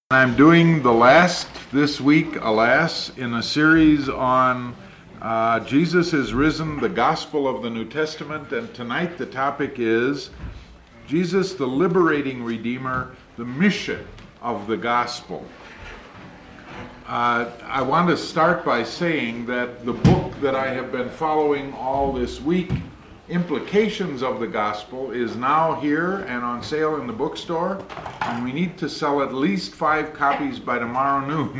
I'm doing the last this week, alas, in a series on Jesus is Risen, the Gospel of the New Testament, and tonight the topic is Jesus, the Liberating Redeemer, the mission of the Gospel. I want to start by saying that the book that I have been following all this week, Implications of the Gospel, is now here and on sale in the bookstore, and we need to sell at least 5 copies by tomorrow noon.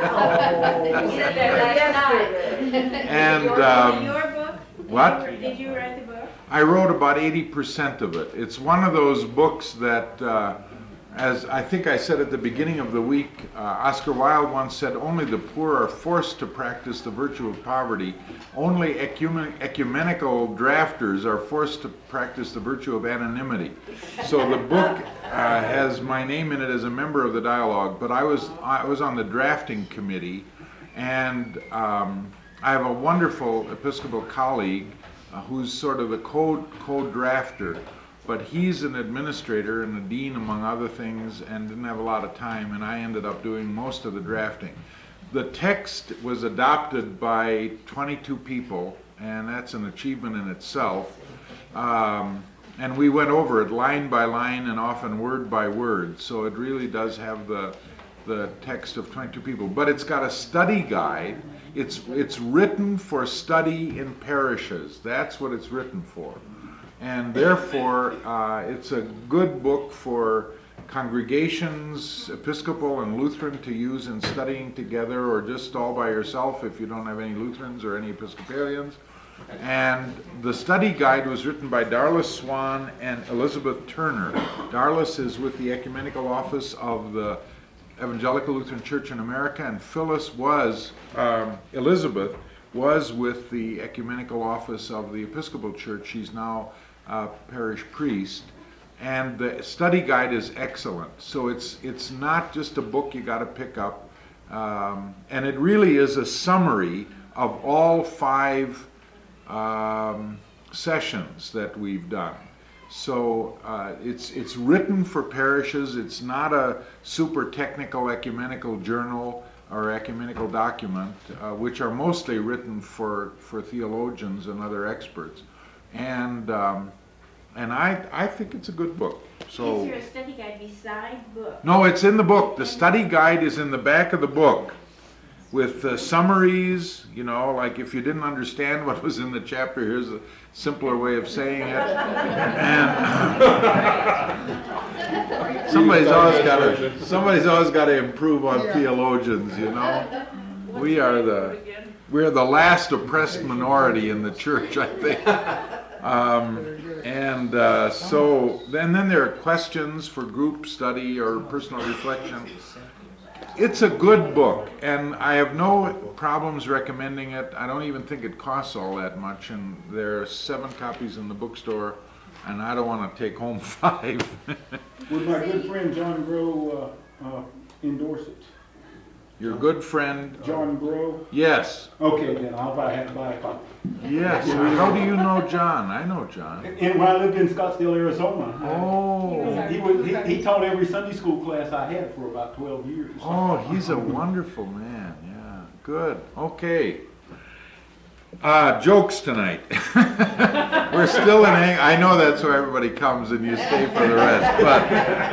And your book? what? Did you write the book? I wrote about 80% of it. It's one of those books that, as I think I said at the beginning of the week, Oscar Wilde once said, only the poor are forced to practice the virtue of poverty. Only ecumenical drafters are forced to practice the virtue of anonymity. So the book has my name in it as a member of the dialogue, but I was on the drafting committee, and I have a wonderful Episcopal colleague who's sort of the co-drafter. But he's an administrator and a dean, among other things, and didn't have a lot of time, and I ended up doing most of the drafting. The text was adopted by 22 people, and that's an achievement in itself. And we went over it line by line and often word by word, so it really does have the text of 22 people. But it's got a study guide. It's written for study in parishes. That's what it's written for. And therefore, it's a good book for congregations, Episcopal and Lutheran, to use in studying together, or just all by yourself if you don't have any Lutherans or any Episcopalians. And the study guide was written by Darlis Swan and Elizabeth Turner. Darlis is with the Ecumenical Office of the Evangelical Lutheran Church in America, and Elizabeth was with the Ecumenical Office of the Episcopal Church. She's now parish priest, and the study guide is excellent. So it's not just a book you got to pick up, and it really is a summary of all 5 sessions that we've done. So it's written for parishes. It's not a super technical ecumenical journal or ecumenical document, which are mostly written for theologians and other experts. And I think it's a good book. So, is there a study guide beside book? No, it's in the book. The study guide is in the back of the book with summaries, like if you didn't understand what was in the chapter, here's a simpler way of saying it. And somebody's always got to improve on theologians, We're the last oppressed minority in the church, I think. And then there are questions for group study or personal reflection. It's a good book, and I have no problems recommending it. I don't even think it costs all that much, and there are 7 copies in the bookstore, and I don't want to take home 5. Would my good friend John Grow endorse it? Your good friend? John Grow? Yes. Okay, then I'll have to buy a copy. Yes. How do you know John? I know John. And when I lived in Scottsdale, Arizona. Oh. He taught every Sunday school class I had for about 12 years. Oh, he's a wonderful man. Yeah. Good. Okay. Jokes tonight. We're still in I know that's where everybody comes and you stay for the rest. But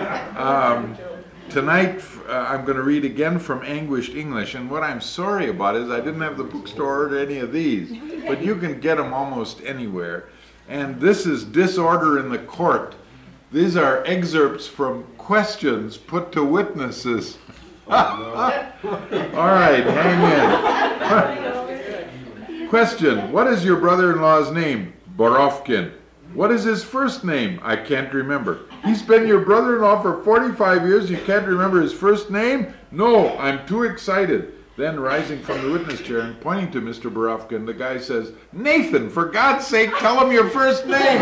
tonight I'm going to read again from Anguished English. And what I'm sorry about is I didn't have the bookstore or any of these. But you can get them almost anywhere. And this is Disorder in the Court. These are excerpts from questions put to witnesses. All right, hang in. Question: what is your brother-in-law's name? Borovkin. What is his first name? I can't remember. He's been your brother-in-law for 45 years. You can't remember his first name? No, I'm too excited. Then, rising from the witness chair and pointing to Mr. Borovkin, the guy says, Nathan, for God's sake, tell him your first name.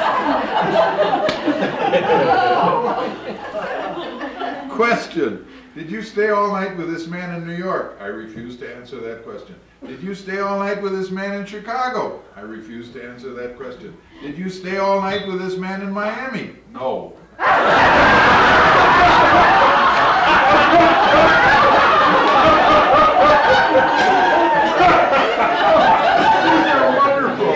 Question: Did you stay all night with this man in New York? I refuse to answer that question. Did you stay all night with this man in Chicago? I refuse to answer that question. Did you stay all night with this man in Miami? No. These are wonderful.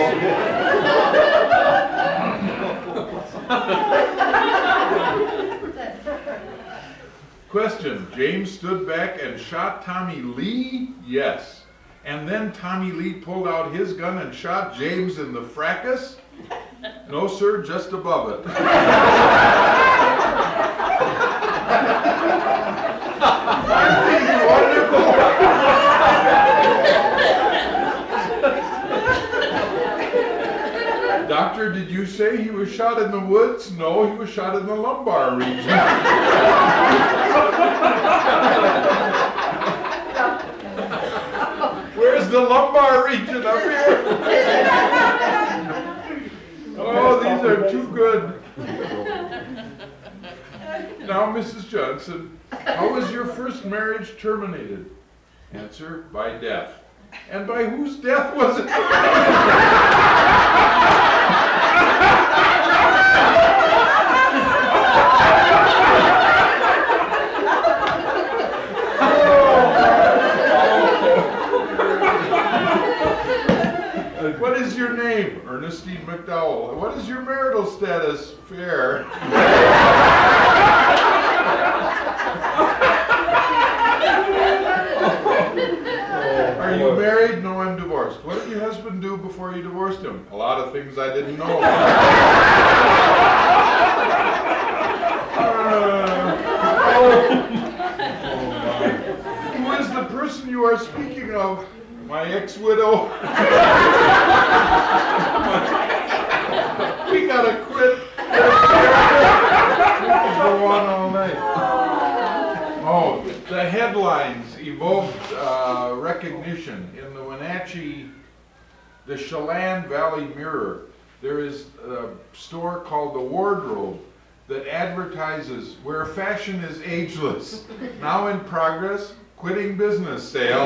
Question, James stood back and shot Tommy Lee? Yes. And then Tommy Lee pulled out his gun and shot James in the fracas? No, sir, just above it. Aren't these wonderful? Doctor, did you say he was shot in the woods? No, he was shot in the lumbar region. Where's the lumbar region up here? Oh, these are too good. Now, Mrs. Johnson, how was your first marriage terminated? Answer, by death. And by whose death was it? What is your name? Ernestine McDowell. What is your marital status? Fair. Are you married? No, I'm divorced. What did your husband do before you divorced him? A lot of things I didn't know about. Who is the person you are speaking of? My ex-widow. We gotta quit. We can go on all night. Oh, the headlines evoked recognition. In the Wenatchee, the Chelan Valley Mirror, there is a store called The Wardrobe that advertises where fashion is ageless. Now in progress, quitting business sale.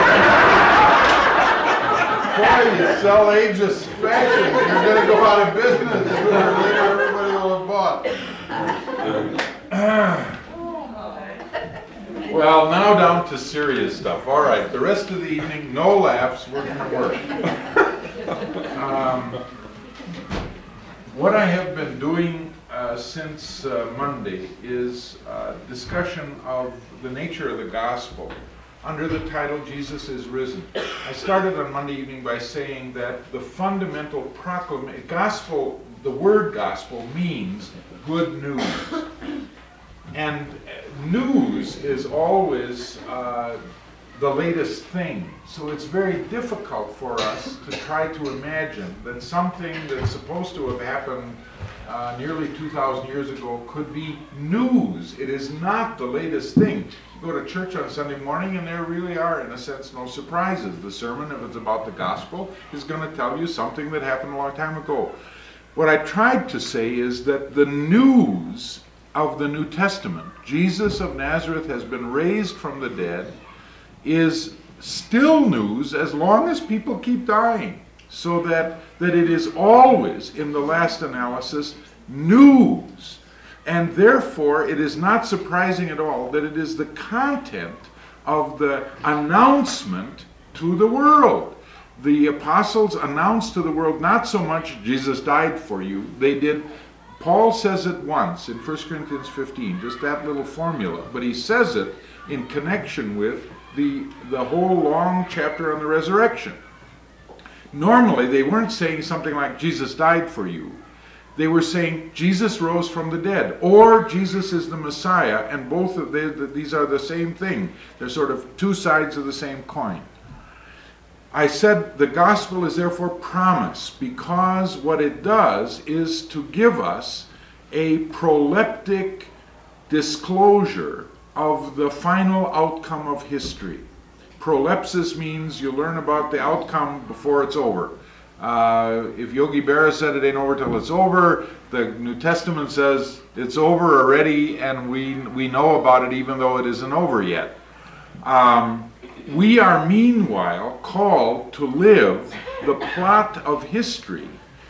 Boy, you sell ageless fashion, you're going to go out of business. Sooner or later, everybody will have bought. Well, now down to serious stuff. All right, the rest of the evening, no laughs, we're going to work. What I have been doing since Monday is discussion of the nature of the gospel under the title Jesus is Risen. I started on Monday evening by saying that the fundamental gospel, the word gospel means good news. And news is always the latest thing. So it's very difficult for us to try to imagine that something that's supposed to have happened nearly 2,000 years ago could be news. It is not the latest thing. You go to church on Sunday morning and there really are, in a sense, no surprises. The sermon, if it's about the gospel, is going to tell you something that happened a long time ago. What I tried to say is that the news of the New Testament, Jesus of Nazareth has been raised from the dead, is still news as long as people keep dying. So that it is always, in the last analysis, news. And therefore, it is not surprising at all that it is the content of the announcement to the world. The apostles announced to the world not so much Jesus died for you, they did. Paul says it once in 1 Corinthians 15, just that little formula, but he says it in connection with the whole long chapter on the resurrection. Normally, they weren't saying something like, Jesus died for you. They were saying, Jesus rose from the dead, or Jesus is the Messiah, and both of these are the same thing. They're sort of two sides of the same coin. I said the gospel is therefore promise, because what it does is to give us a proleptic disclosure of the final outcome of history. Prolepsis means you learn about the outcome before it's over. If Yogi Berra said it ain't over till it's over, the New Testament says it's over already, and we know about it even though it isn't over yet. We are meanwhile called to live the plot of history,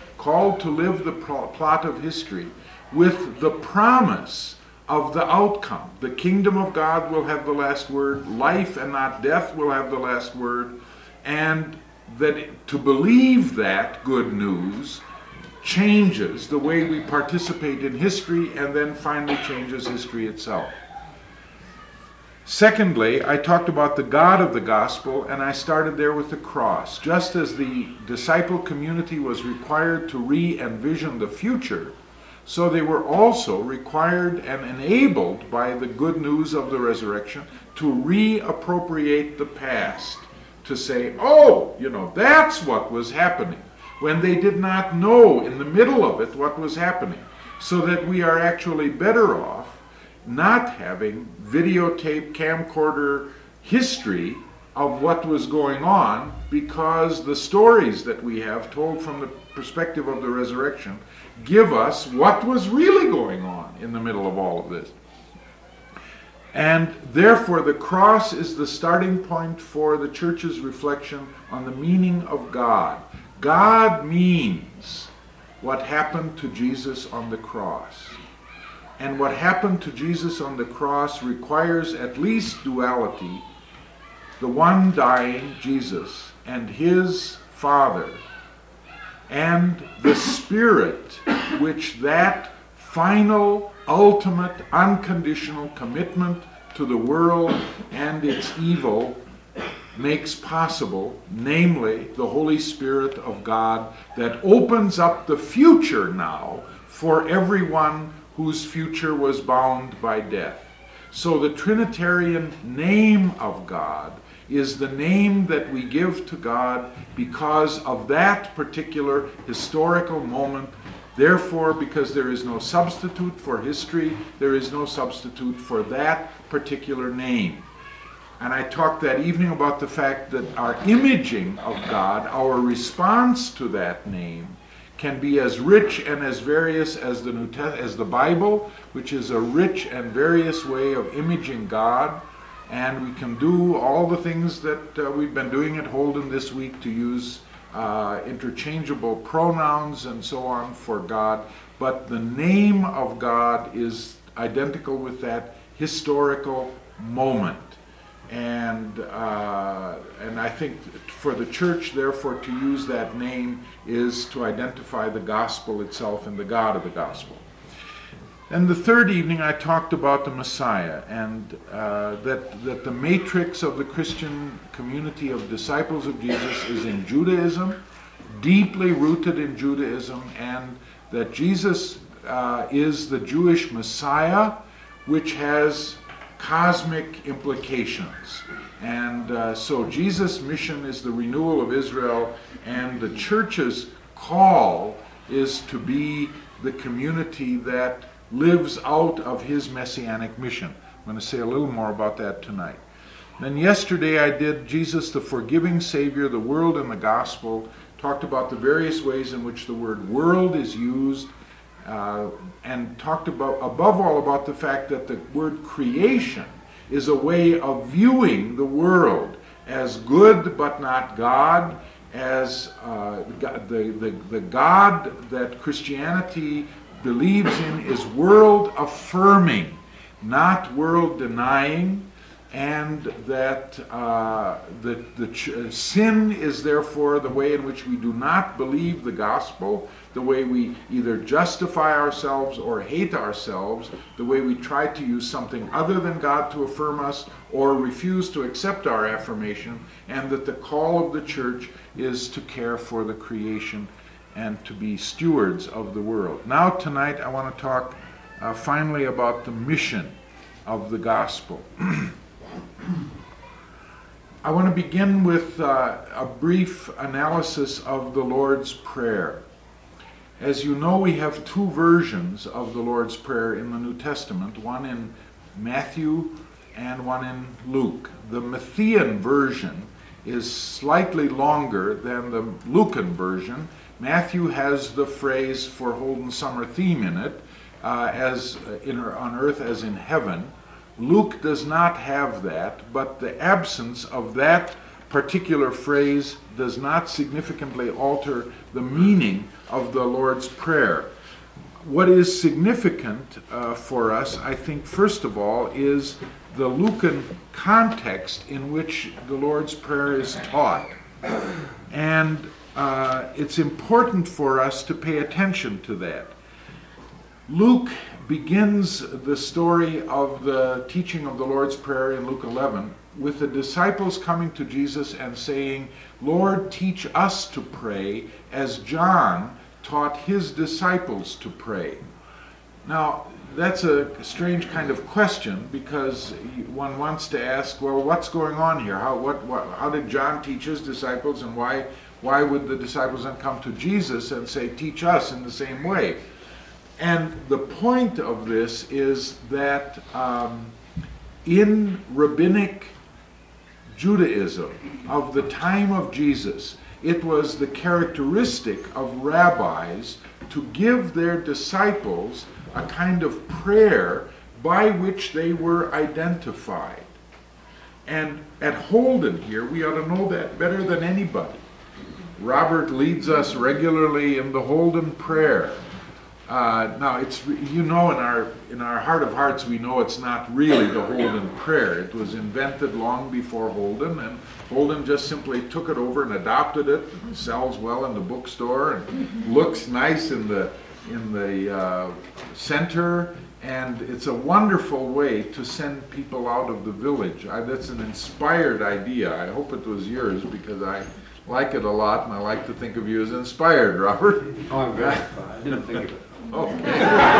with the promise of the outcome. The kingdom of God will have the last word, life and not death will have the last word, and that to believe that good news changes the way we participate in history, and then finally changes history itself. Secondly, I talked about the God of the gospel, and I started there with the cross. Just as the disciple community was required to re-envision the future, so they were also required and enabled by the good news of the resurrection to reappropriate the past, to say, oh, that's what was happening, when they did not know in the middle of it what was happening, so that we are actually better off not having videotape, camcorder history of what was going on, because the stories that we have told from the perspective of the resurrection give us what was really going on in the middle of all of this. And therefore the cross is the starting point for the church's reflection on the meaning of God. God means what happened to Jesus on the cross. And what happened to Jesus on the cross requires at least duality: the one dying, Jesus, and his Father, and the Spirit, which that final, ultimate, unconditional commitment to the world and its evil makes possible, namely the Holy Spirit of God that opens up the future now for everyone whose future was bound by death. So the Trinitarian name of God is the name that we give to God because of that particular historical moment. Therefore, because there is no substitute for history, there is no substitute for that particular name. And I talked that evening about the fact that our imaging of God, our response to that name, can be as rich and as various as the Bible, which is a rich and various way of imaging God. And we can do all the things that we've been doing at Holden this week to use interchangeable pronouns and so on for God. But the name of God is identical with that historical moment. And I think for the church, therefore, to use that name is to identify the gospel itself and the God of the gospel. And the third evening, I talked about the Messiah, and that the matrix of the Christian community of disciples of Jesus is in Judaism, deeply rooted in Judaism, and that Jesus is the Jewish Messiah, which has cosmic implications. And so Jesus' mission is the renewal of Israel, and the church's call is to be the community that lives out of his messianic mission. I'm going to say a little more about that tonight. Then yesterday I did Jesus the Forgiving Savior, the World and the Gospel, talked about the various ways in which the word world is used, and talked about, above all, about the fact that the word creation is a way of viewing the world as good but not God, as the God that Christianity believes in is world affirming, not world denying, and that sin is therefore the way in which we do not believe the gospel, the way we either justify ourselves or hate ourselves, the way we try to use something other than God to affirm us or refuse to accept our affirmation, and that the call of the church is to care for the creation and to be stewards of the world. Now tonight I want to talk finally about the mission of the gospel. I want to begin with a brief analysis of the Lord's Prayer. As you know, we have two versions of the Lord's Prayer in the New Testament, one in Matthew and one in Luke. The Matthean version is slightly longer than the Lucan version. Matthew has the phrase for Holden summer theme in it, on earth as in heaven. Luke does not have that, but the absence of that particular phrase does not significantly alter the meaning of the Lord's Prayer. What is significant for us, I think, first of all, is the Lucan context in which the Lord's Prayer is taught. And it's important for us to pay attention to that. Luke begins the story of the teaching of the Lord's Prayer in Luke 11 with the disciples coming to Jesus and saying, "Lord, teach us to pray as John taught his disciples to pray." Now, that's a strange kind of question, because one wants to ask, well, what's going on here? How did John teach his disciples, and why would the disciples then come to Jesus and say, "Teach us in the same way"? And the point of this is that in rabbinic Judaism of the time of Jesus, it was the characteristic of rabbis to give their disciples a kind of prayer by which they were identified. And at Holden here, we ought to know that better than anybody. Robert leads us regularly in the Holden prayer. Now, it's, in our heart of hearts, we know it's not really the Holden prayer. It was invented long before Holden, and Holden just simply took it over and adopted it. It sells well in the bookstore and looks nice in the center, and it's a wonderful way to send people out of the village. That's an inspired idea. I hope it was yours, because I like it a lot, and I like to think of you as inspired, Robert. Oh, I'm gratified. I didn't think of it. Okay.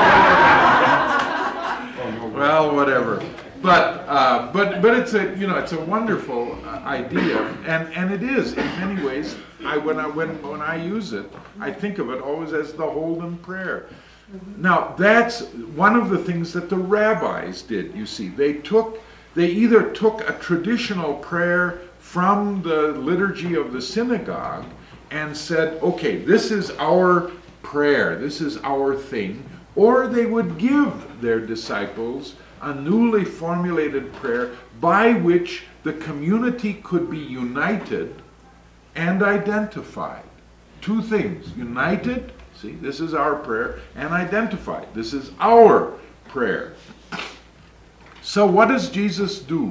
Well, whatever. But it's a wonderful idea, and it is in many ways. When I use it, I think of it always as the Holden prayer. Now, that's one of the things that the rabbis did. You see, they either took a traditional prayer from the liturgy of the synagogue and said, "Okay, this is our prayer, this is our thing," or they would give their disciples a newly formulated prayer by which the community could be united and identified. Two things: united, see, this is our prayer, and identified, this is our prayer. So what does Jesus do?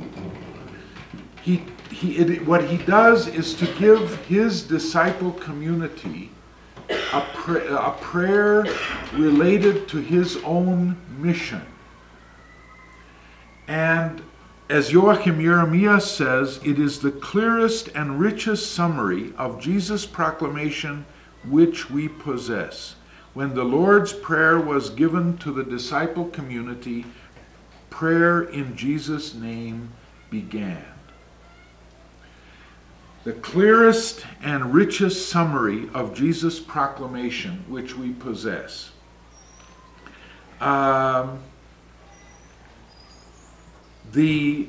What he does is to give his disciple community a prayer related to his own mission. And as Joachim Jeremias says, it is the clearest and richest summary of Jesus' proclamation which we possess. When the Lord's Prayer was given to the disciple community, prayer in Jesus' name began. The clearest and richest summary of Jesus' proclamation which we possess. The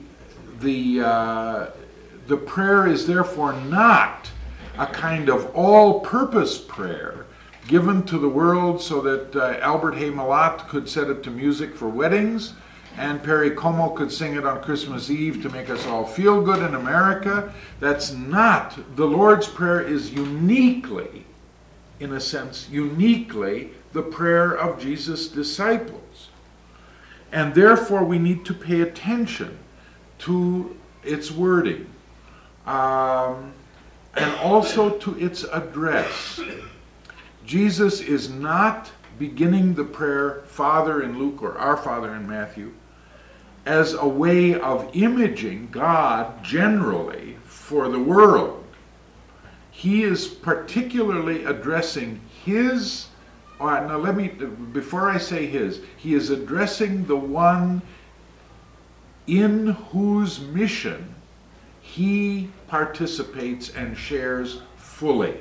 prayer is therefore not a kind of all-purpose prayer given to the world so that Albert Haymalot could set it to music for weddings, and Perry Como could sing it on Christmas Eve to make us all feel good in America. That's not. The Lord's Prayer is uniquely, in a sense, the prayer of Jesus' disciples. And therefore we need to pay attention to its wording, and also to its address. Jesus is not beginning the prayer Father in Luke or Our Father in Matthew as a way of imaging God generally for the world. He is particularly addressing his, before I say his, he is addressing the one in whose mission he participates and shares fully.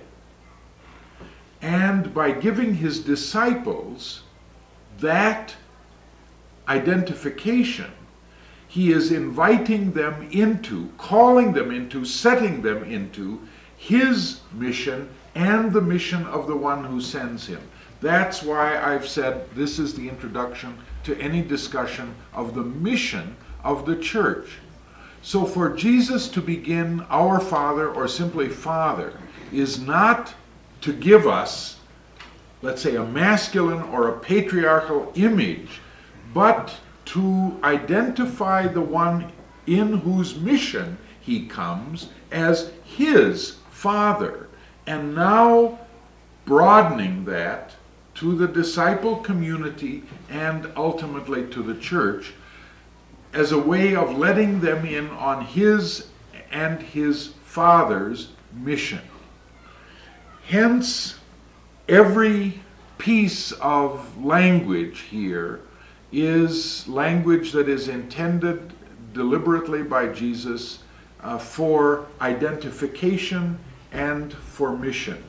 And by giving his disciples that identification, he is inviting them into, calling them into, setting them into his mission and the mission of the one who sends him. That's why I've said this is the introduction to any discussion of the mission of the church. So for Jesus to begin Our Father or simply Father is not to give us, let's say, a masculine or a patriarchal image, but to identify the one in whose mission he comes as his Father, and now broadening that to the disciple community and ultimately to the church as a way of letting them in on his and his Father's mission. Hence, every piece of language here is language that is intended deliberately by Jesus for identification and for mission.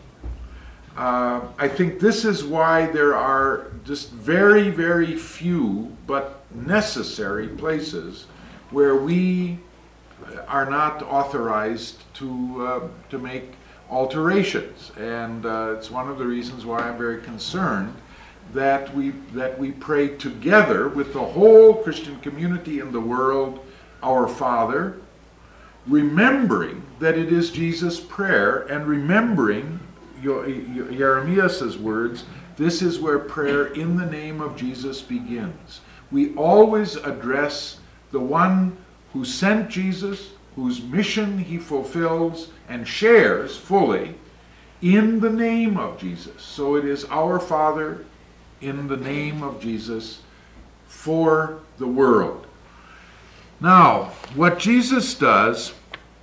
I think this is why there are just very, very few but necessary places where we are not authorized to make alterations. And it's one of the reasons why I'm very concerned that we pray together with the whole Christian community in the world, Our Father, remembering that it is Jesus' prayer and remembering Jeremias' words, this is where prayer in the name of Jesus begins. We always address the one who sent Jesus, whose mission he fulfills and shares fully in the name of Jesus. So it is Our Father in the name of Jesus for the world. Now, what Jesus does,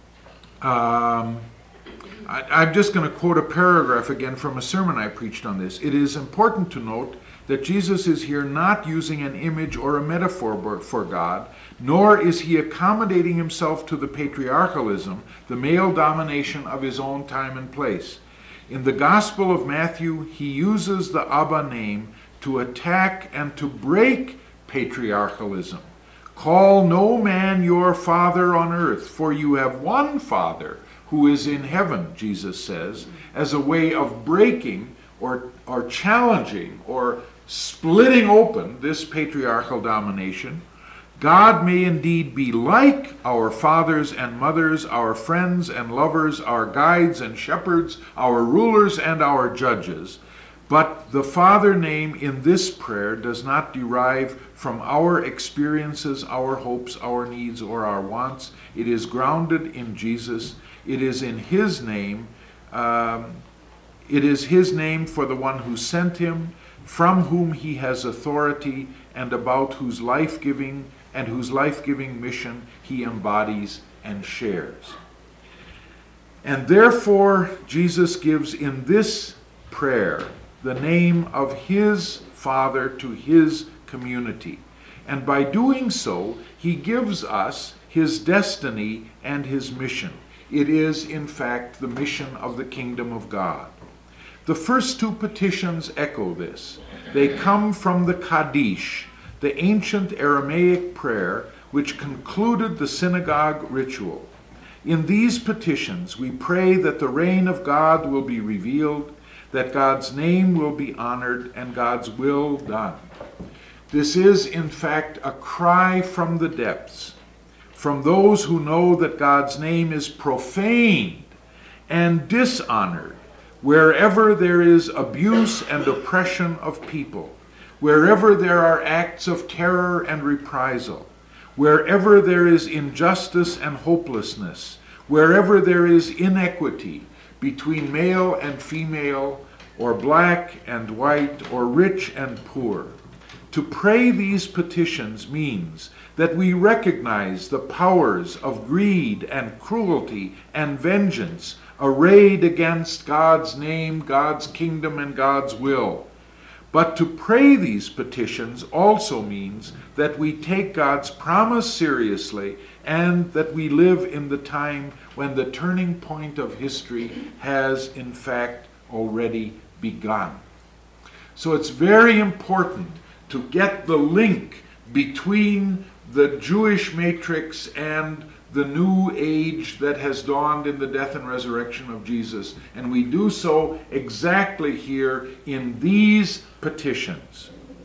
I'm just going to quote a paragraph again from a sermon I preached on this. It is important to note that Jesus is here not using an image or a metaphor for God, nor is he accommodating himself to the patriarchalism, the male domination of his own time and place. In the Gospel of Matthew, he uses the Abba name to attack and to break patriarchalism. Call no man your father on earth, for you have one Father who is in heaven, Jesus says, as a way of breaking or challenging or splitting open this patriarchal domination. God may indeed be like our fathers and mothers, our friends and lovers, our guides and shepherds, our rulers and our judges, but the Father name in this prayer does not derive from our experiences, our hopes, our needs, or our wants. It is grounded in Jesus. It is in his name. It is his name for the one who sent him, from whom he has authority, and about whose life-giving mission he embodies and shares. And therefore, Jesus gives in this prayer the name of his Father to his community. And by doing so, he gives us his destiny and his mission. It is, in fact, the mission of the kingdom of God. The first two petitions echo this. They come from the Kaddish, the ancient Aramaic prayer which concluded the synagogue ritual. In these petitions, we pray that the reign of God will be revealed, that God's name will be honored, and God's will done. This is, in fact, a cry from the depths, from those who know that God's name is profaned and dishonored wherever there is abuse and oppression of people, wherever there are acts of terror and reprisal, wherever there is injustice and hopelessness, wherever there is inequity between male and female, or black and white, or rich and poor. To pray these petitions means that we recognize the powers of greed and cruelty and vengeance arrayed against God's name, God's kingdom, and God's will. But to pray these petitions also means that we take God's promise seriously and that we live in the time when the turning point of history has, in fact, already begun. So it's very important to get the link between the Jewish matrix and the new age that has dawned in the death and resurrection of Jesus. And we do so exactly here in these petitions.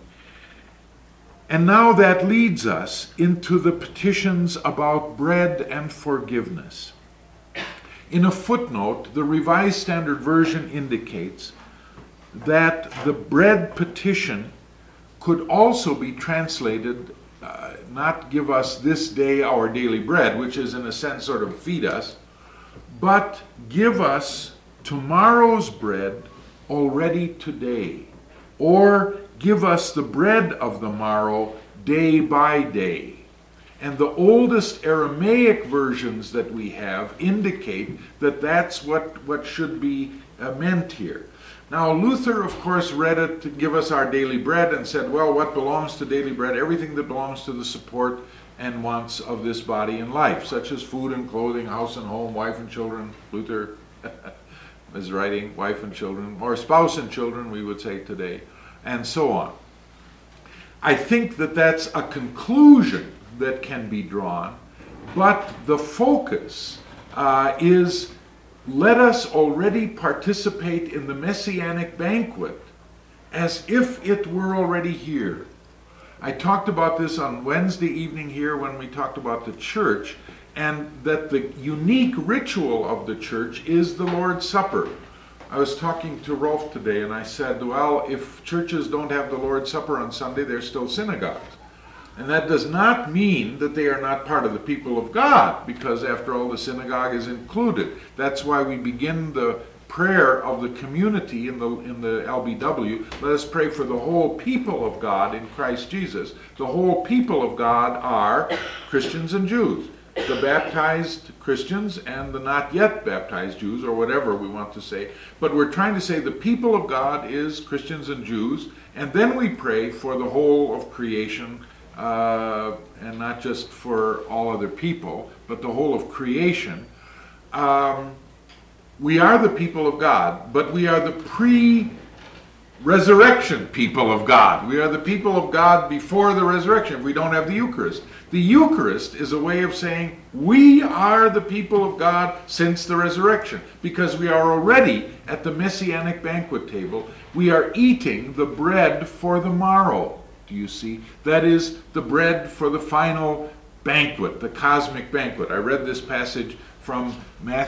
And now that leads us into the petitions about bread and forgiveness. In a footnote, the Revised Standard Version indicates that the bread petition could also be translated, not give us this day our daily bread, which is in a sense sort of feed us, but give us tomorrow's bread already today, or give us the bread of the morrow day by day. And the oldest Aramaic versions that we have indicate that that's what should be meant here. Now, Luther, of course, read it to give us our daily bread and said, well, what belongs to daily bread? Everything that belongs to the support and wants of this body and life, such as food and clothing, house and home, wife and children. Luther is writing wife and children, or spouse and children, we would say today, and so on. I think that that's a conclusion that can be drawn, but the focus is, let us already participate in the Messianic banquet as if it were already here. I talked about this on Wednesday evening here when we talked about the church, and that the unique ritual of the church is the Lord's Supper. I was talking to Rolf today and I said, well, if churches don't have the Lord's Supper on Sunday, they're still synagogues. And that does not mean that they are not part of the people of God, because after all, the synagogue is included. That's why we begin the prayer of the community in the LBW. Let us pray for the whole people of God in Christ Jesus. The whole people of God are Christians and Jews. The baptized Christians and the not yet baptized Jews, or whatever we want to say. But we're trying to say the people of God is Christians and Jews, and then we pray for the whole of creation, and not just for all other people, but the whole of creation. We are the people of God, but we are the pre-resurrection people of God. We are the people of God before the resurrection. We don't have the Eucharist. The Eucharist is a way of saying we are the people of God since the resurrection, because we are already at the Messianic banquet table. We are eating the bread for the morrow. Do you see? That is the bread for the final banquet, the cosmic banquet. I read this passage from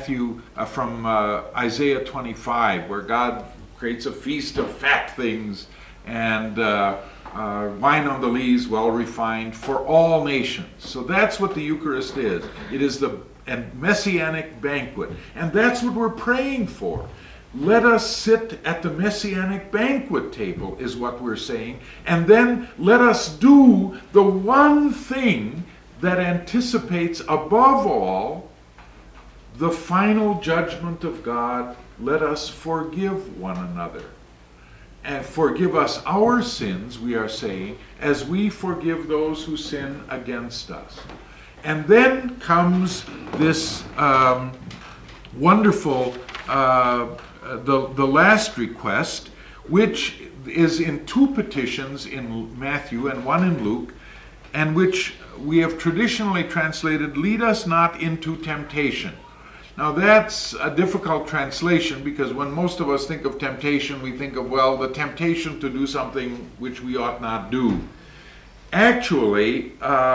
Isaiah 25, where God creates a feast of fat things and wine on the lees, well refined, for all nations. So that's what the Eucharist is. It is the Messianic banquet. And that's what we're praying for. Let us sit at the Messianic banquet table, is what we're saying. And then let us do the one thing that anticipates above all the final judgment of God. Let us forgive one another. And forgive us our sins, we are saying, as we forgive those who sin against us. And then comes this wonderful the last request, which is in two petitions in Matthew and one in Luke, and which we have traditionally translated, lead us not into temptation. Now that's a difficult translation, because when most of us think of temptation, we think of, well, the temptation to do something which we ought not do. Actually,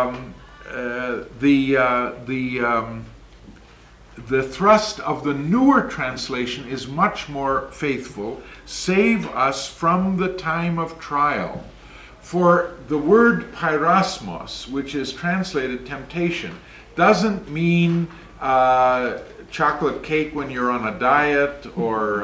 the thrust of the newer translation is much more faithful. Save us from the time of trial. For the word pyrasmos, which is translated temptation, doesn't mean chocolate cake when you're on a diet, or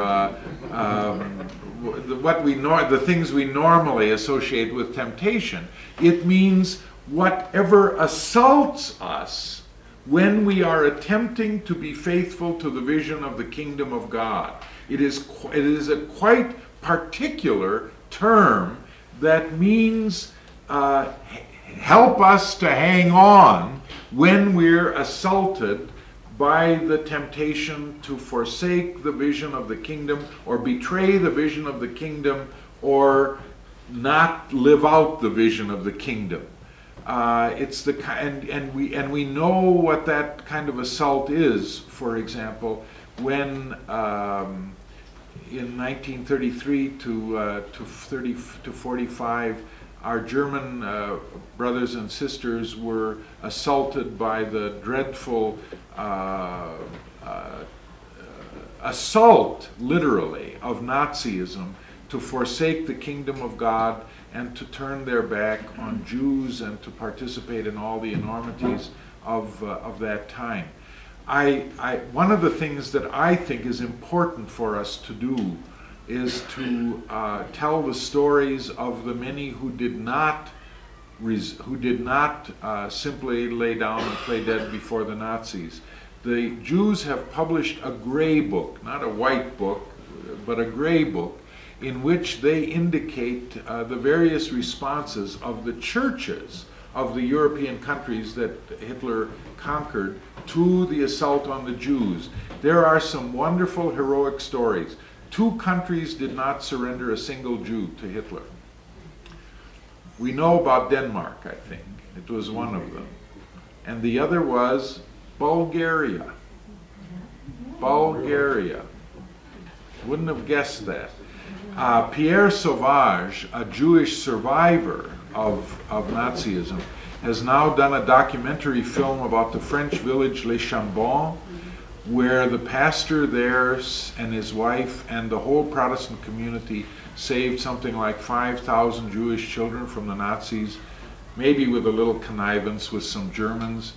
the things we normally associate with temptation. It means whatever assaults us when we are attempting to be faithful to the vision of the kingdom of God. It is a quite particular term that means help us to hang on when we're assaulted by the temptation to forsake the vision of the kingdom, or betray the vision of the kingdom, or not live out the vision of the kingdom. It's the and we know what that kind of assault is. For example, when in 1933 to 45, our German brothers and sisters were assaulted by the dreadful assault, literally, of Nazism to forsake the kingdom of God and to turn their back on Jews and to participate in all the enormities of that time. One of the things that I think is important for us to do is to tell the stories of the many who did not simply lay down and play dead before the Nazis. The Jews have published a gray book, not a white book, but a gray book, in which they indicate the various responses of the churches of the European countries that Hitler conquered to the assault on the Jews. There are some wonderful heroic stories. 2 countries did not surrender a single Jew to Hitler. We know about Denmark, I think. It was one of them. And the other was Bulgaria. Bulgaria. Wouldn't have guessed that. Pierre Sauvage, a Jewish survivor of Nazism, has now done a documentary film about the French village Les Chambons, where the pastor there and his wife and the whole Protestant community saved something like 5,000 Jewish children from the Nazis, maybe with a little connivance with some Germans.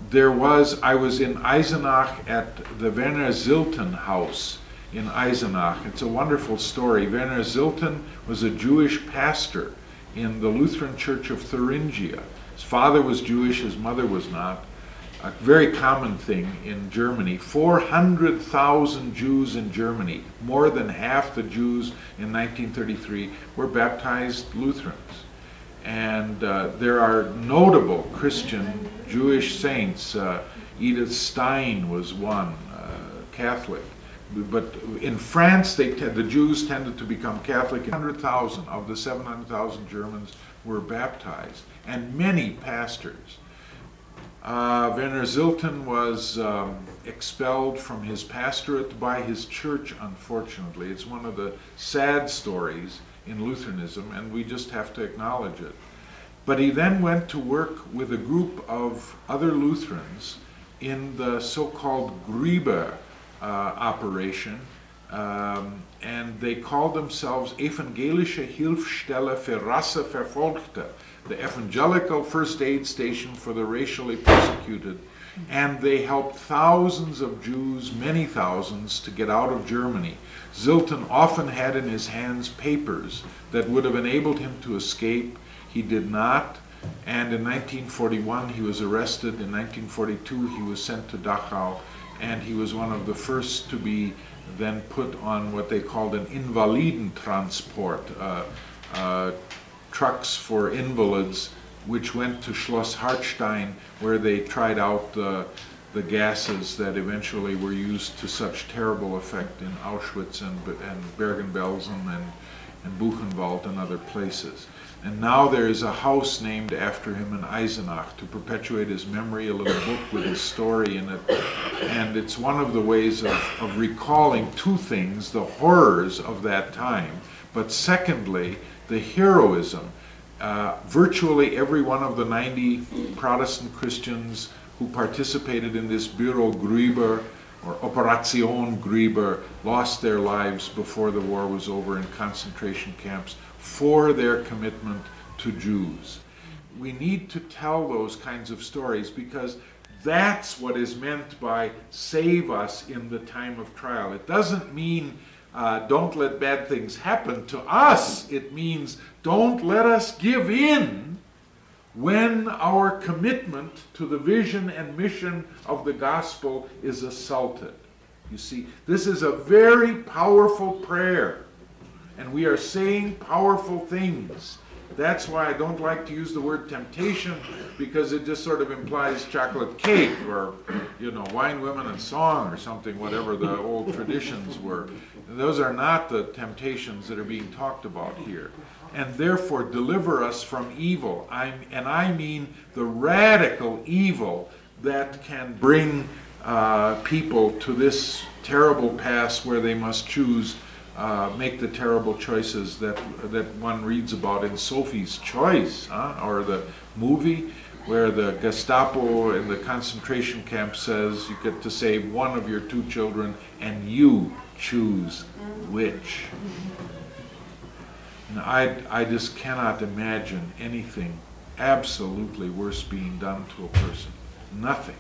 I was in Eisenach at the Werner Zilton house in Eisenach. It's a wonderful story. Werner Zilton was a Jewish pastor in the Lutheran Church of Thuringia. His father was Jewish, his mother was not. A very common thing in Germany. 400,000 Jews in Germany, more than half the Jews in 1933, were baptized Lutherans. And there are notable Christian Jewish saints. Edith Stein was one, Catholic. But in France, the Jews tended to become Catholic. 100,000 of the 700,000 Germans were baptized, and many pastors. Werner Zilton was expelled from his pastorate by his church, unfortunately. It's one of the sad stories in Lutheranism, and we just have to acknowledge it. But he then went to work with a group of other Lutherans in the so-called Grieber operation, and they called themselves Evangelische Hilfsstelle für Rasseverfolgte, the Evangelical First Aid Station for the racially persecuted, and they helped thousands of Jews, many thousands, to get out of Germany. Zilton often had in his hands papers that would have enabled him to escape. He did not, and in 1941 he was arrested. In 1942 he was sent to Dachau, and he was one of the first to be then put on what they called an Invalidentransport, trucks for invalids, which went to Schloss Hartstein, where they tried out the gases that eventually were used to such terrible effect in Auschwitz and Bergen-Belsen and Buchenwald and other places. And now there is a house named after him in Eisenach to perpetuate his memory, a little book with his story in it. And it's one of the ways of recalling 2 things: the horrors of that time, but secondly, the heroism. Virtually every one of the 90 Protestant Christians who participated in this Büro Grieber or Operation Grieber lost their lives before the war was over in concentration camps for their commitment to Jews. We need to tell those kinds of stories because that's what is meant by save us in the time of trial. It doesn't mean don't let bad things happen to us. It means don't let us give in when our commitment to the vision and mission of the gospel is assaulted. You see, this is a very powerful prayer, and we are saying powerful things. That's why I don't like to use the word temptation, because it just sort of implies chocolate cake or, wine, women, and song or something, whatever the old traditions were. And those are not the temptations that are being talked about here. and therefore deliver us from evil. And I mean the radical evil that can bring people to this terrible pass where they must choose, make the terrible choices that one reads about in Sophie's Choice, or the movie where the Gestapo in the concentration camp says you get to save one of your two children and you choose which. And I just cannot imagine anything absolutely worse being done to a person. Nothing.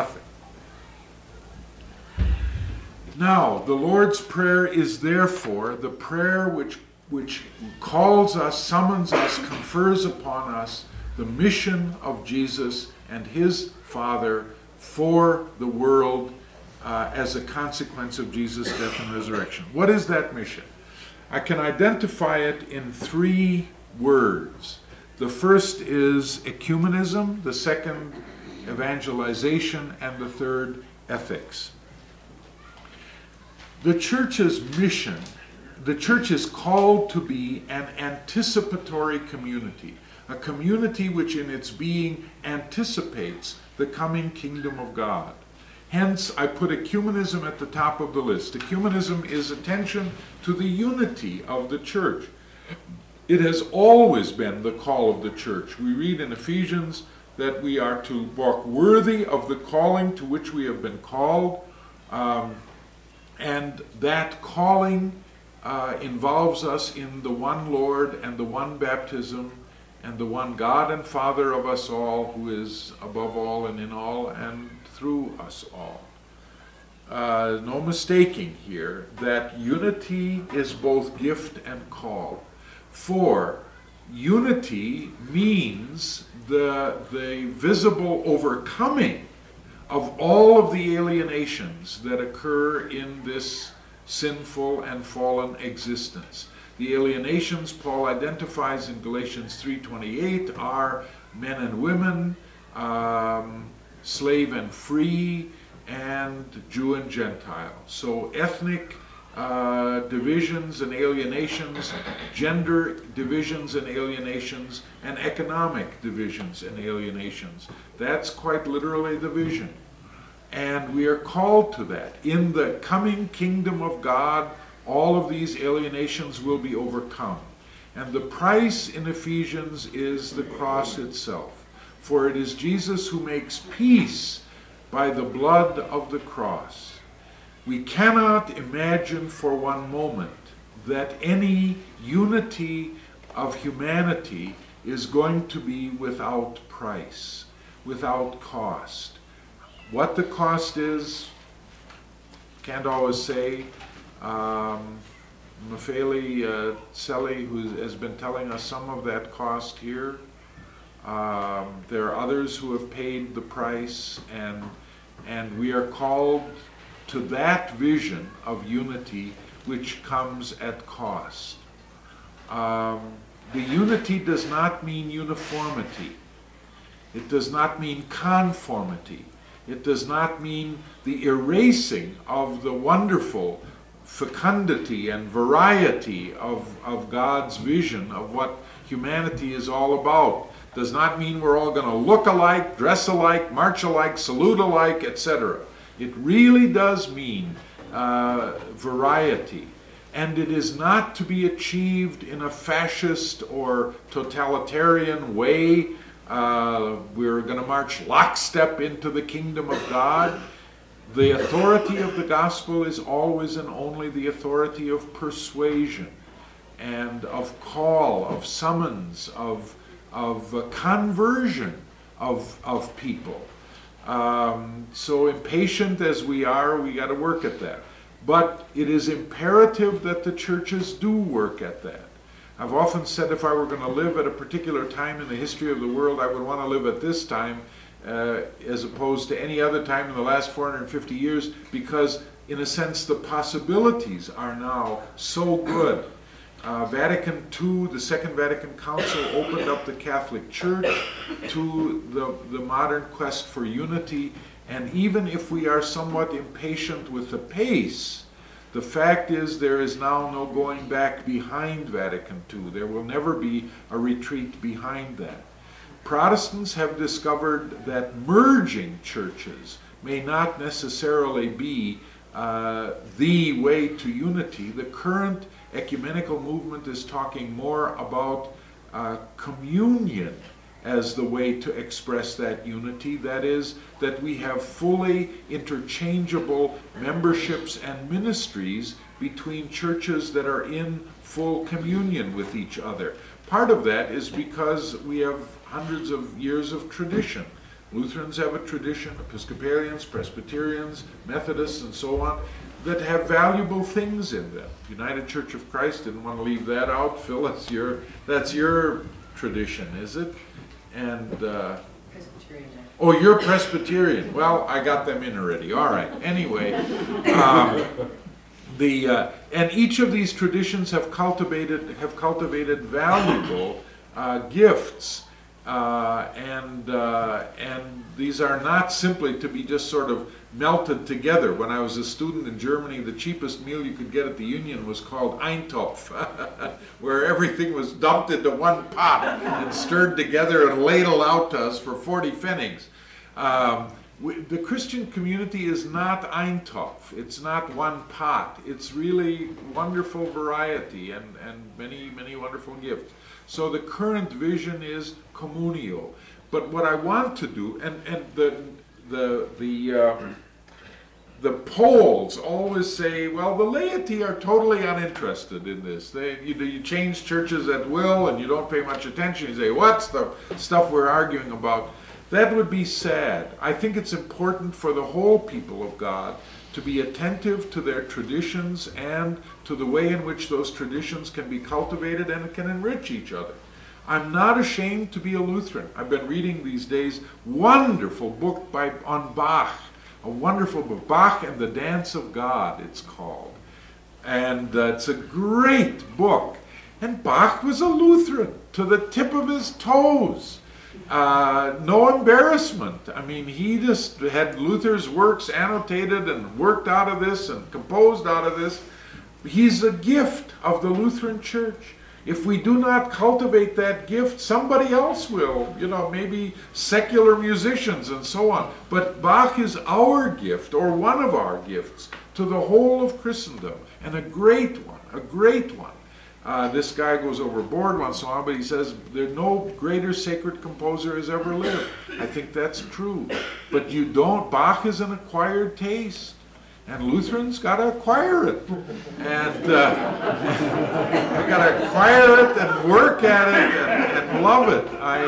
Now, the Lord's Prayer is therefore the prayer which calls us, summons us, confers upon us the mission of Jesus and his Father for the world as a consequence of Jesus' death and resurrection. What is that mission? I can identify it in 3 words. The first is ecumenism, the second evangelization, and the third ethics. The church's mission, the church is called to be an anticipatory community, a community which in its being anticipates the coming kingdom of God. Hence, I put ecumenism at the top of the list. Ecumenism is attention to the unity of the church. It has always been the call of the church. We read in Ephesians that we are to walk worthy of the calling to which we have been called, and that calling involves us in the one Lord and the one baptism and the one God and Father of us all, who is above all and in all and through us all. No mistaking here that unity is both gift and call. For unity means the visible overcoming of all of the alienations that occur in this sinful and fallen existence. The alienations Paul identifies in Galatians 3:28 are men and women, slave and free, and Jew and Gentile. So ethnic divisions and alienations, gender divisions and alienations, and economic divisions and alienations. That's quite literally the vision. And we are called to that. In the coming kingdom of God, all of these alienations will be overcome. And the price in Ephesians is the cross itself. For it is Jesus who makes peace by the blood of the cross. We cannot imagine for one moment that any unity of humanity is going to be without price, without cost. What the cost is, can't always say. Mafeli Selly, who has been telling us some of that cost here. There are others who have paid the price, and we are called to that vision of unity which comes at cost. The unity does not mean uniformity. It does not mean conformity. It does not mean the erasing of the wonderful fecundity and variety of God's vision of what humanity is all about. Does not mean we're all going to look alike, dress alike, march alike, salute alike, etc. It really does mean variety. And it is not to be achieved in a fascist or totalitarian way. We're going to march lockstep into the kingdom of God. The authority of the gospel is always and only the authority of persuasion and of call, of summons, of conversion of people. So impatient as we are, we got to work at that. But it is imperative that the churches do work at that. I've often said if I were going to live at a particular time in the history of the world, I would want to live at this time as opposed to any other time in the last 450 years, because in a sense the possibilities are now so good. Vatican II, the Second Vatican Council, opened up the Catholic Church to the modern quest for unity, and even if we are somewhat impatient with the pace, The fact is there is now no going back behind Vatican II. There will never be a retreat behind that. Protestants have discovered that merging churches may not necessarily be the way to unity. The current ecumenical movement is talking more about communion as the way to express that unity. That is, that we have fully interchangeable memberships and ministries between churches that are in full communion with each other. Part of that is because we have hundreds of years of tradition. Lutherans have a tradition, Episcopalians, Presbyterians, Methodists, and so on, that have valuable things in them. United Church of Christ, didn't want to leave that out. Phil, that's your tradition, is it? And Presbyterian. oh, you're Presbyterian. Well, I got them in already. All right. Anyway, and each of these traditions have cultivated valuable gifts, and these are not simply to be just sort of melted together. When I was a student in Germany, the cheapest meal you could get at the Union was called Eintopf, where everything was dumped into one pot and stirred together and ladled out to us for 40 pfennigs. The Christian community is not Eintopf. It's not one pot. It's really wonderful variety and many, many wonderful gifts. So the current vision is communio. But what I want to do, and the polls always say, well, the laity are totally uninterested in this. You change churches at will and you don't pay much attention. You say, what's the stuff we're arguing about? That would be sad. I think it's important for the whole people of God to be attentive to their traditions and to the way in which those traditions can be cultivated and can enrich each other. I'm not ashamed to be a Lutheran. I've been reading these days wonderful book on Bach, a wonderful book, Bach and the Dance of God, it's called. And it's a great book. And Bach was a Lutheran to the tip of his toes. No embarrassment. I mean, he just had Luther's works annotated and worked out of this and composed out of this. He's a gift of the Lutheran Church. If we do not cultivate that gift, somebody else will, maybe secular musicians and so on. But Bach is our gift, or one of our gifts, to the whole of Christendom, and a great one. This guy goes overboard once in a while, but he says there's no greater sacred composer has ever lived. I think that's true. But Bach is an acquired taste. And Lutherans got to acquire it. And we got to acquire it and work at it and love it.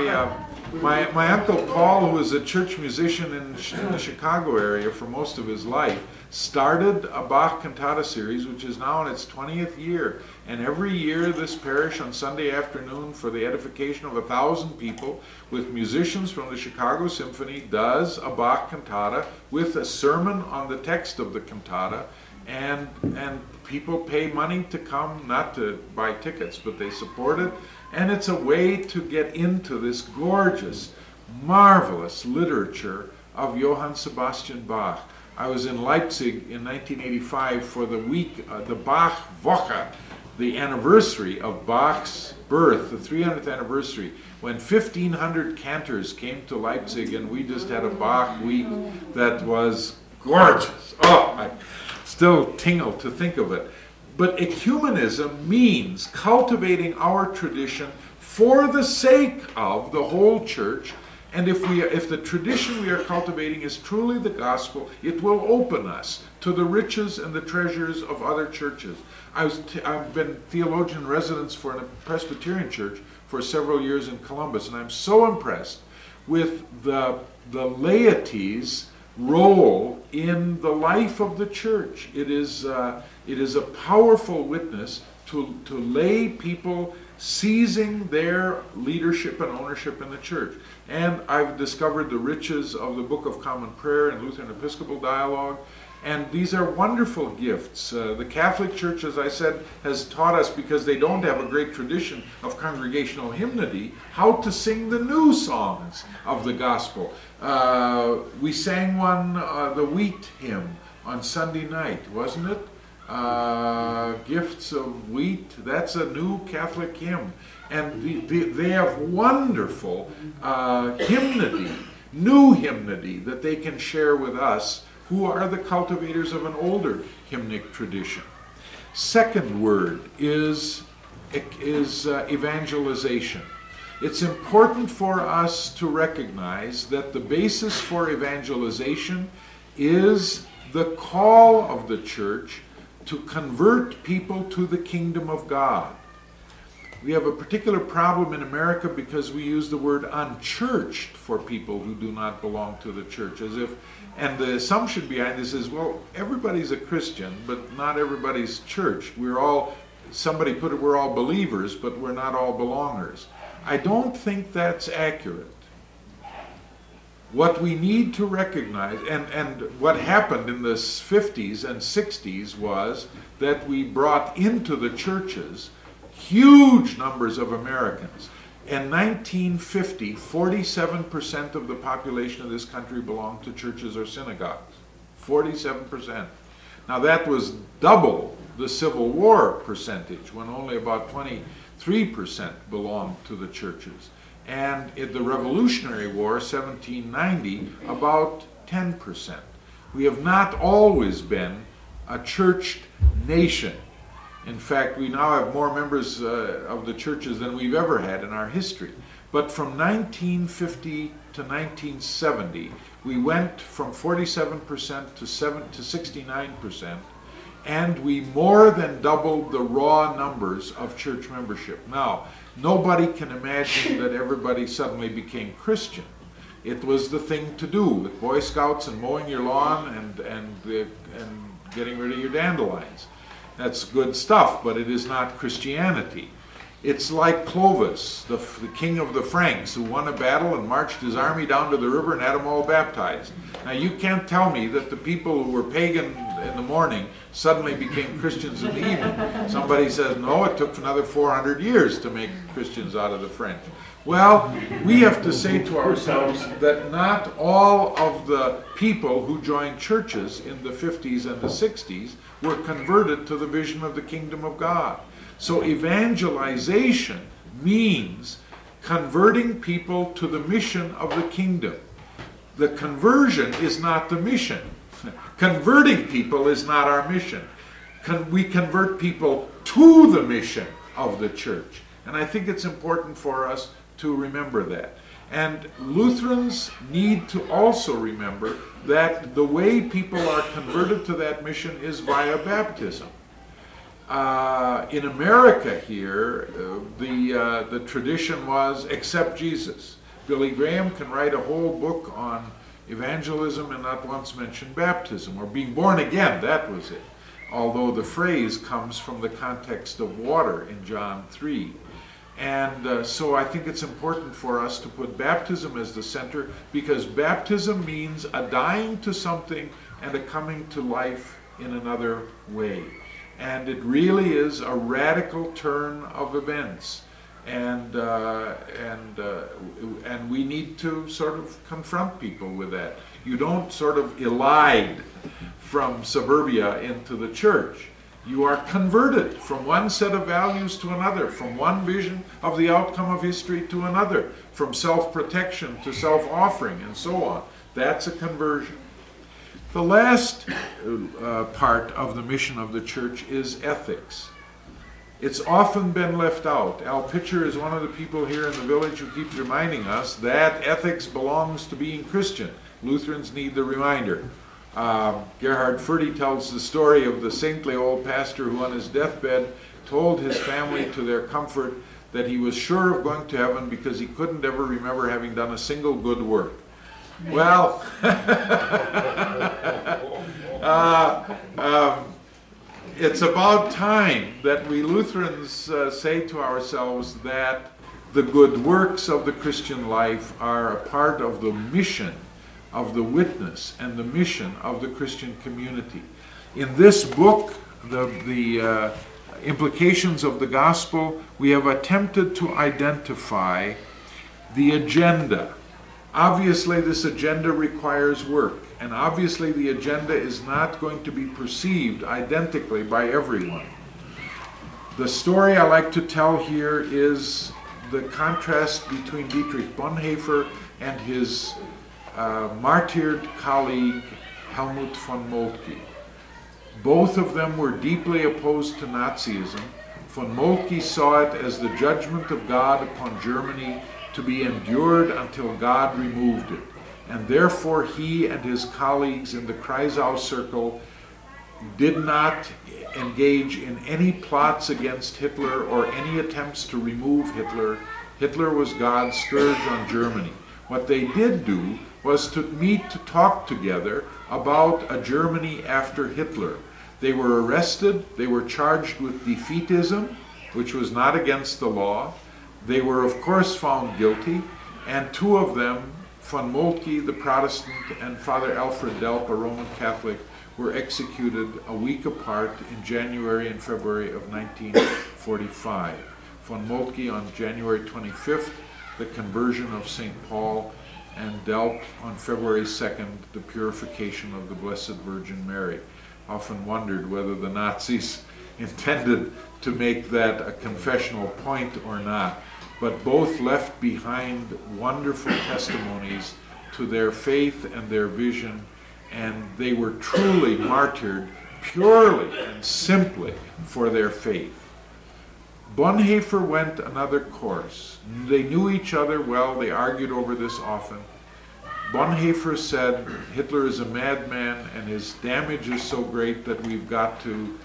My Uncle Paul, who was a church musician in the Chicago area for most of his life, started a Bach cantata series, which is now in its 20th year. And every year this parish on Sunday afternoon, for the edification of 1,000 people, with musicians from the Chicago Symphony, does a Bach cantata with a sermon on the text of the cantata. And people pay money to come, not to buy tickets, but they support it. And it's a way to get into this gorgeous, marvelous literature of Johann Sebastian Bach. I was in Leipzig in 1985 for the week, the Bach Woche, the anniversary of Bach's birth, the 300th anniversary, when 1,500 cantors came to Leipzig, and we just had a Bach week that was gorgeous. Oh, I still tingle to think of it. But ecumenism means cultivating our tradition for the sake of the whole church. And if the tradition we are cultivating is truly the gospel, it will open us to the riches and the treasures of other churches. I've been theologian in residence for a Presbyterian church for several years in Columbus, and I'm so impressed with the laity's role in the life of the church. It is a powerful witness to lay people seizing their leadership and ownership in the church. And I've discovered the riches of the Book of Common Prayer and Lutheran Episcopal Dialogue. And these are wonderful gifts. The Catholic Church, as I said, has taught us, because they don't have a great tradition of congregational hymnody, how to sing the new songs of the gospel. We sang one, the Wheat Hymn, on Sunday night, wasn't it? Gifts of Wheat, that's a new Catholic hymn. And they have wonderful hymnody, new hymnody that they can share with us who are the cultivators of an older hymnic tradition. Second word is evangelization. It's important for us to recognize that the basis for evangelization is the call of the church to convert people to the kingdom of God. We have a particular problem in America because we use the word unchurched for people who do not belong to the church, as if, and the assumption behind this is, well, everybody's a Christian, but not everybody's churched. We're all, somebody put it, we're all believers, but we're not all belongers. I don't think that's accurate. What we need to recognize, and what happened in the 50s and 60s was that we brought into the churches huge numbers of Americans. In 1950, 47% of the population of this country belonged to churches or synagogues. 47%. Now that was double the Civil War percentage, when only about 23% belonged to the churches. And in the Revolutionary War, 1790, about 10%. We have not always been a churched nation. In fact, we now have more members of the churches than we've ever had in our history. But from 1950 to 1970, we went from 47% to 69%, and we more than doubled the raw numbers of church membership. Now, nobody can imagine that everybody suddenly became Christian. It was the thing to do with Boy Scouts and mowing your lawn and getting rid of your dandelions. That's good stuff, but it is not Christianity. It's like Clovis, the king of the Franks, who won a battle and marched his army down to the river and had them all baptized. Now you can't tell me that the people who were pagan in the morning suddenly became Christians in the evening. Somebody says, no, it took another 400 years to make Christians out of the French. Well, we have to say to ourselves that not all of the people who joined churches in the 50s and the 60s were converted to the vision of the kingdom of God. So evangelization means converting people to the mission of the kingdom. The conversion is not the mission. Converting people is not our mission. We convert people to the mission of the church. And I think it's important for us to remember that. And Lutherans need to also remember that the way people are converted to that mission is via baptism. In America here, the tradition was accept Jesus. Billy Graham can write a whole book on evangelism and not once mention baptism, or being born again, that was it. Although the phrase comes from the context of water in John 3. And so I think it's important for us to put baptism as the center, because baptism means a dying to something and a coming to life in another way. And it really is a radical turn of events. And we need to sort of confront people with that. You don't sort of elide from suburbia into the church. You are converted from one set of values to another, from one vision of the outcome of history to another, from self-protection to self-offering, and so on. That's a conversion. The last part of the mission of the church is ethics. It's often been left out. Al Pitcher is one of the people here in the village who keeps reminding us that ethics belongs to being Christian. Lutherans need the reminder. Gerhard Forde tells the story of the saintly old pastor who on his deathbed told his family to their comfort that he was sure of going to heaven because he couldn't ever remember having done a single good work. Well, it's about time that we Lutherans say to ourselves that the good works of the Christian life are a part of the mission of the witness and the mission of the Christian community. In this book, the Implications of the Gospel, we have attempted to identify the agenda Obviously, this agenda requires work, and obviously the agenda is not going to be perceived identically by everyone. The story I like to tell here is the contrast between Dietrich Bonhoeffer and his martyred colleague Helmut von Moltke. Both of them were deeply opposed to Nazism. Von Moltke saw it as the judgment of God upon Germany to be endured until God removed it. And therefore he and his colleagues in the Kreisau Circle did not engage in any plots against Hitler or any attempts to remove Hitler. Hitler was God's scourge on Germany. What they did do was to meet to talk together about a Germany after Hitler. They were arrested, they were charged with defeatism, which was not against the law. They were, of course, found guilty, and two of them, von Moltke, the Protestant, and Father Alfred Delp, a Roman Catholic, were executed a week apart in January and February of 1945. Von Moltke on January 25th, the conversion of St. Paul, and Delp on February 2nd, the purification of the Blessed Virgin Mary. Often wondered whether the Nazis intended to make that a confessional point or not, but both left behind wonderful testimonies to their faith and their vision, and they were truly martyred purely and simply for their faith. Bonhoeffer went another course. They knew each other well, they argued over this often. Bonhoeffer said Hitler is a madman and his damage is so great that we've got to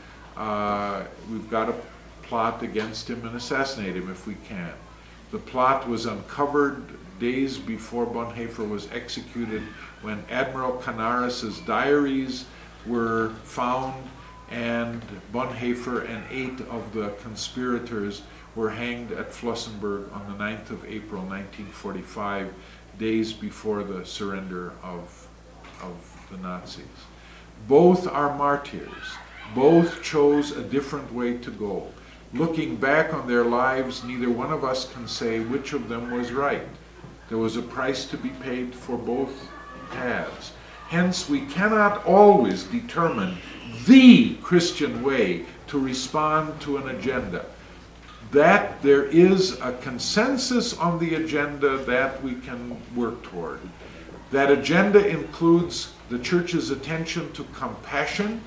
plot against him and assassinate him if we can. The plot was uncovered days before Bonhoeffer was executed, when Admiral Canaris's diaries were found, and Bonhoeffer and 8 of the conspirators were hanged at Flossenburg on the 9th of April 1945, days before the surrender of the Nazis. Both are martyrs. Both chose a different way to go. Looking back on their lives, neither one of us can say which of them was right. There was a price to be paid for both paths. Hence, we cannot always determine the Christian way to respond to an agenda. That there is a consensus on the agenda that we can work toward. That agenda includes the church's attention to compassion,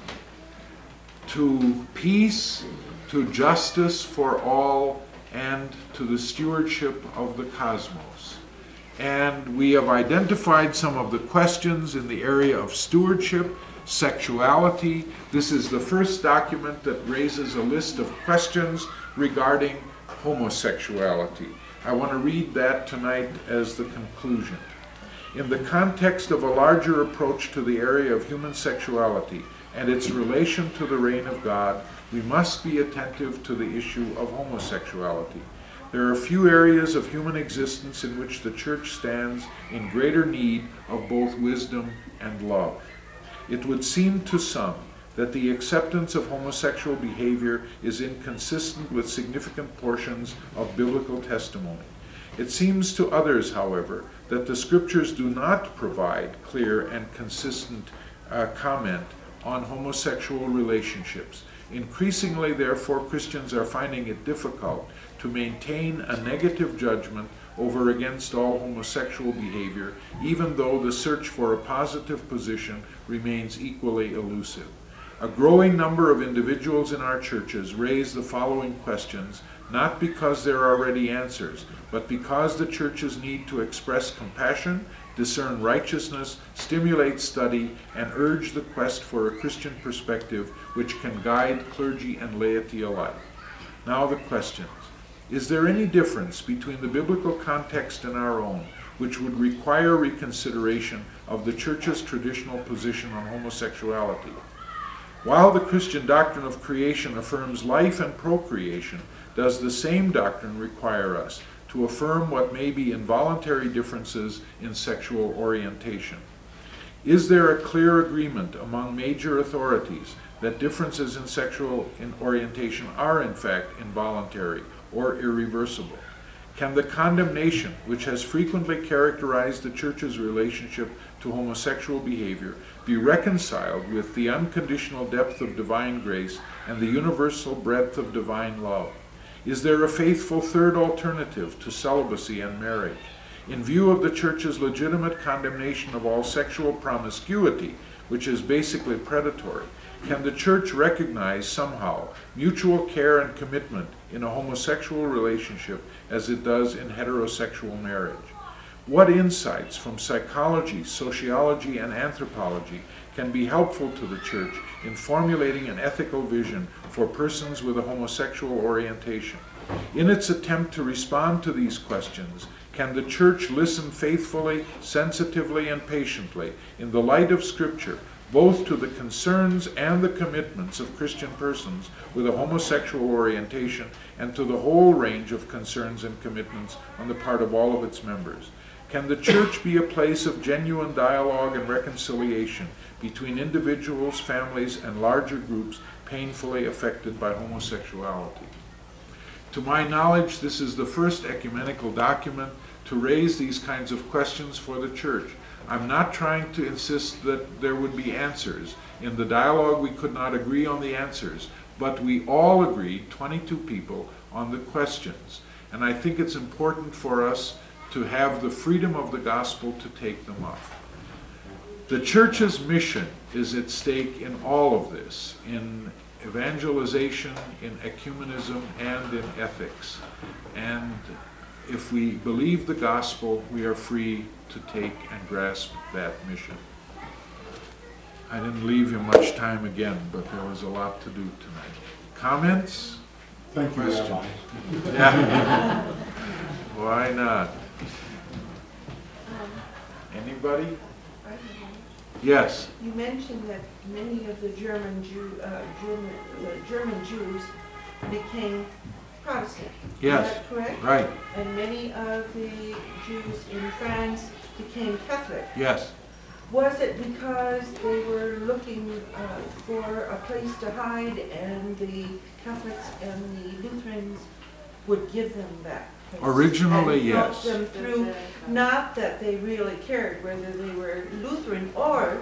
to peace, to justice for all, and to the stewardship of the cosmos. And we have identified some of the questions in the area of stewardship, sexuality. This is the first document that raises a list of questions regarding homosexuality. I want to read that tonight as the conclusion. In the context of a larger approach to the area of human sexuality and its relation to the reign of God, we must be attentive to the issue of homosexuality. There are few areas of human existence in which the Church stands in greater need of both wisdom and love. It would seem to some that the acceptance of homosexual behavior is inconsistent with significant portions of biblical testimony. It seems to others, however, that the Scriptures do not provide clear and consistent comment on homosexual relationships. Increasingly, therefore, Christians are finding it difficult to maintain a negative judgment over against all homosexual behavior, even though the search for a positive position remains equally elusive. A growing number of individuals in our churches raise the following questions, not because there are ready answers, but because the churches need to express compassion, discern righteousness, stimulate study, and urge the quest for a Christian perspective which can guide clergy and laity alike. Now the questions. Is there any difference between the biblical context and our own, which would require reconsideration of the Church's traditional position on homosexuality? While the Christian doctrine of creation affirms life and procreation, does the same doctrine require us to affirm what may be involuntary differences in sexual orientation? Is there a clear agreement among major authorities that differences in sexual orientation are in fact involuntary or irreversible? Can the condemnation, which has frequently characterized the Church's relationship to homosexual behavior, be reconciled with the unconditional depth of divine grace and the universal breadth of divine love? Is there a faithful third alternative to celibacy and marriage? In view of the Church's legitimate condemnation of all sexual promiscuity, which is basically predatory, can the Church recognize somehow mutual care and commitment in a homosexual relationship as it does in heterosexual marriage? What insights from psychology, sociology, and anthropology can be helpful to the Church in formulating an ethical vision for persons with a homosexual orientation? In its attempt to respond to these questions, can the Church listen faithfully, sensitively, and patiently in the light of Scripture, both to the concerns and the commitments of Christian persons with a homosexual orientation and to the whole range of concerns and commitments on the part of all of its members? Can the Church be a place of genuine dialogue and reconciliation between individuals, families, and larger groups painfully affected by homosexuality? To my knowledge, this is the first ecumenical document to raise these kinds of questions for the Church. I'm not trying to insist that there would be answers. In the dialogue, we could not agree on the answers, but we all agreed, 22 people, on the questions. And I think it's important for us to have the freedom of the gospel to take them up. The Church's mission is at stake in all of this, in evangelization, in ecumenism, and in ethics. And if we believe the gospel, we are free to take and grasp that mission. I didn't leave you much time again, but there was a lot to do tonight. Comments? Thank you, Questions? Rabbi. Yeah. Why not? Anybody? Yes. You mentioned that many of the German Jews became Protestant. Yes. Is that correct? Right. And many of the Jews in France became Catholic. Yes. Was it because they were looking for a place to hide and the Catholics and the Lutherans would give them that place? Originally, and help yes. them through, not that they really cared whether they were Lutheran or,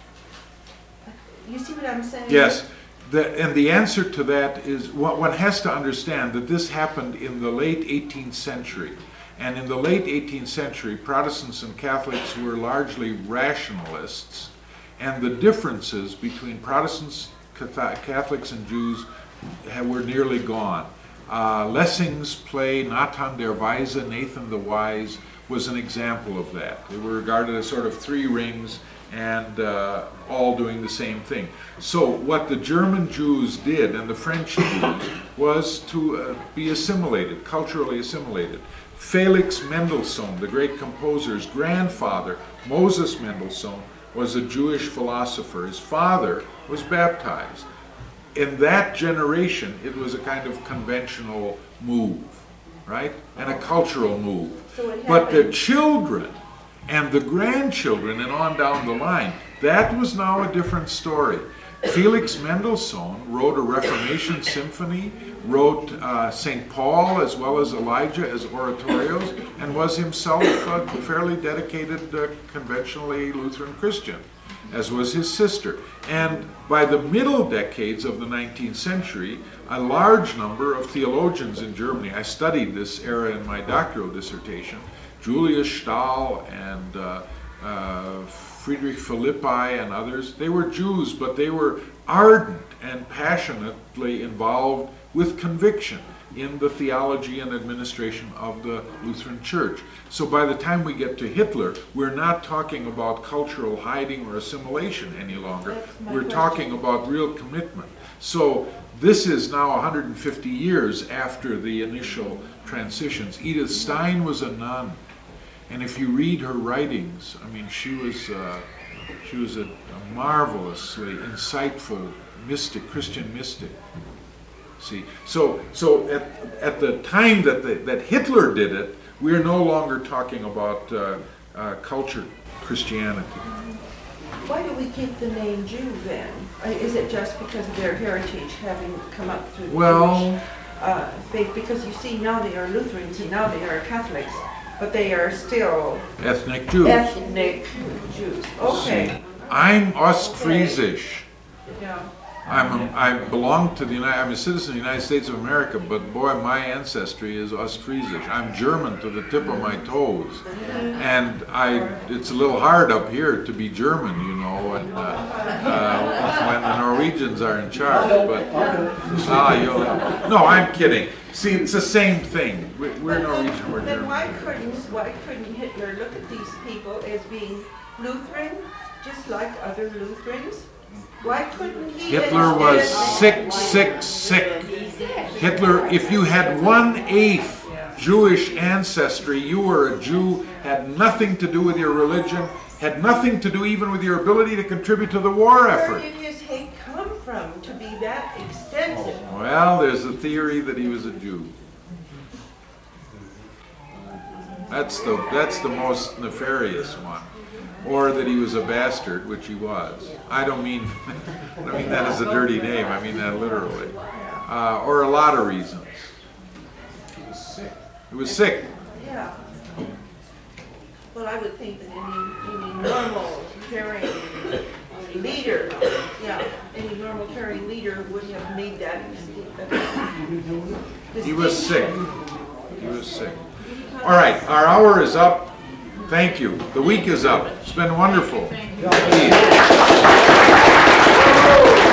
you see what I'm saying? Yes. And the answer to that is, one has to understand that this happened in the late 18th century. And in the late 18th century, Protestants and Catholics were largely rationalists, and the differences between Protestants, Catholics, and Jews were nearly gone. Lessing's play, Nathan der Weise, Nathan the Wise, was an example of that. They were regarded as sort of three rings and all doing the same thing. So what the German Jews did and the French Jews was to be assimilated, culturally assimilated. Felix Mendelssohn, the great composer's grandfather, Moses Mendelssohn, was a Jewish philosopher. His father was baptized. In that generation, it was a kind of conventional move, right? And a cultural move. So it But the happened- children and the grandchildren and on down the line, that was now a different story. Felix Mendelssohn wrote a Reformation symphony, wrote St. Paul as well as Elijah as oratorios, and was himself a fairly dedicated conventionally Lutheran Christian, as was his sister. And by the middle decades of the 19th century, a large number of theologians in Germany, I studied this era in my doctoral dissertation, Julius Stahl and Friedrich Philippi and others, they were Jews, but they were ardent and passionately involved with conviction in the theology and administration of the Lutheran Church. So by the time we get to Hitler, we're not talking about cultural hiding or assimilation any longer. That's my We're question. talking about real commitment. So this is now 150 years after the initial transitions. Edith Stein was a nun. And if you read her writings, I mean, she was a marvelously insightful mystic, Christian mystic. See, so at the time that Hitler did it, we're no longer talking about cultured Christianity. Why do we keep the name Jew then? Is it just because of their heritage having come up through the Well, Jewish faith, because you see now they are Lutherans and now they are Catholics, but they are still Ethnic Jews. ethnic Jews. Okay, I'm Ostfriesisch. yeah. I belong to I'm a citizen of the United States of America, but boy, my ancestry is Ostfriesisch. I'm German to the tip of my toes, and it's a little hard up here to be German, you know, and when the Norwegians are in charge. But no, I'm kidding. See, it's the same thing. We're Norwegian, we're Then German. why couldn't Hitler look at these people as being Lutheran, just like other Lutherans? Why couldn't he? Hitler was sick. Hitler, if you had 1/8 Jewish ancestry, you were a Jew, had nothing to do with your religion, had nothing to do even with your ability to contribute to the war Where effort. did his hate come from to be that extensive? Well, there's a theory that he was a Jew. That's the most nefarious one. Or that he was a bastard, which he was. I don't mean that as a dirty name, I mean that literally. Or a lot of reasons. He was sick. Yeah. Well, I would think that any normal, caring leader, any normal, caring leader would have made that. He was sick. He was sick. All right, our hour is up. Thank you. The week is up. It's been wonderful. Thank you.